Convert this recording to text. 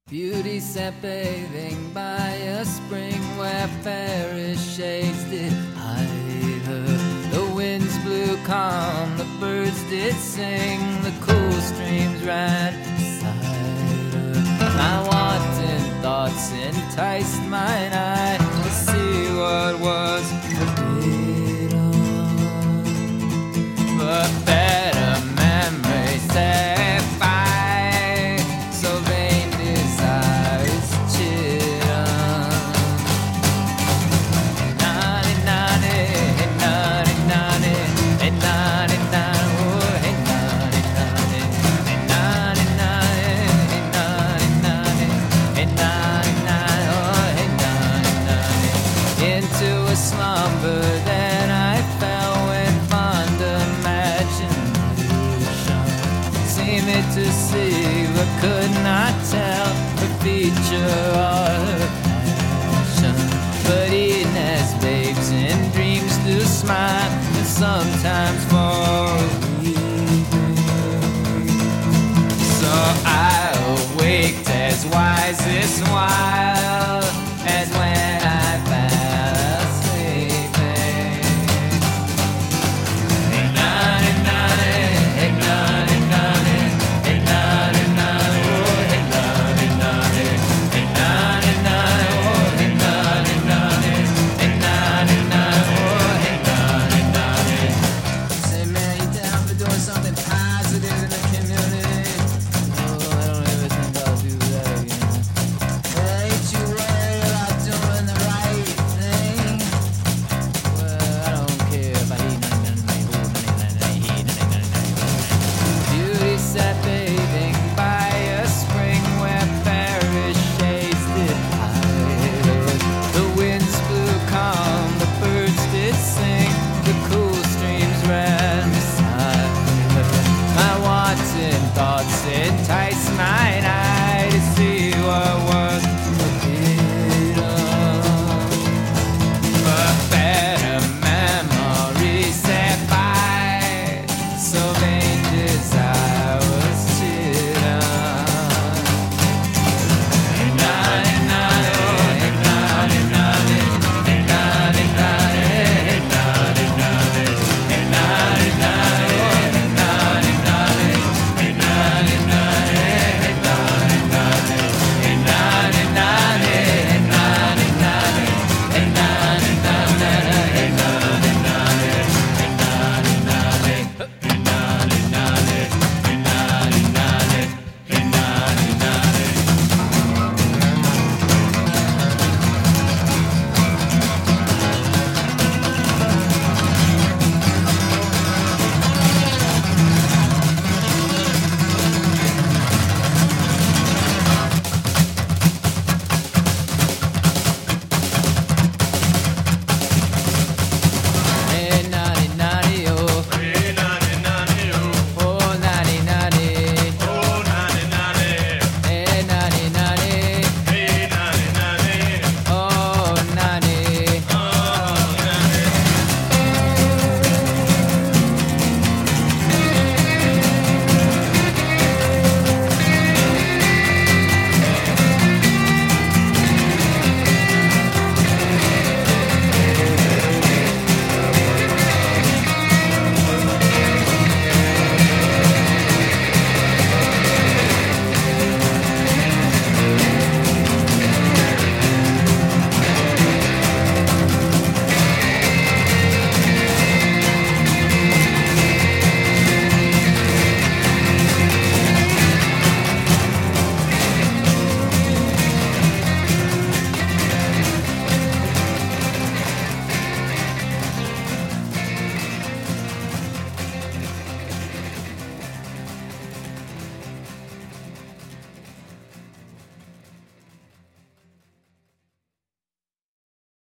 Beauty sat bathing by a spring where fairish shades did hide her. The winds blew calm, the birds did sing, the cool streams ran beside her. My wanton thoughts enticed mine eye to see what was forbidden, but better memories set fire, so vain desires chidden. Naughty, naughty, hey, naughty, naughty, hey, naughty, naughty, oh, hey, naughty, naughty, hey, naughty, naughty, hey, naughty, naughty, hey, naughty, naughty, oh, hey, naughty, naughty. Into a slumber that I fell with fond imagination, seeming to see but could not tell her feature or her passion. But even as babes in dreams do smile and sometimes fall weeping, so I awaked as wise this while.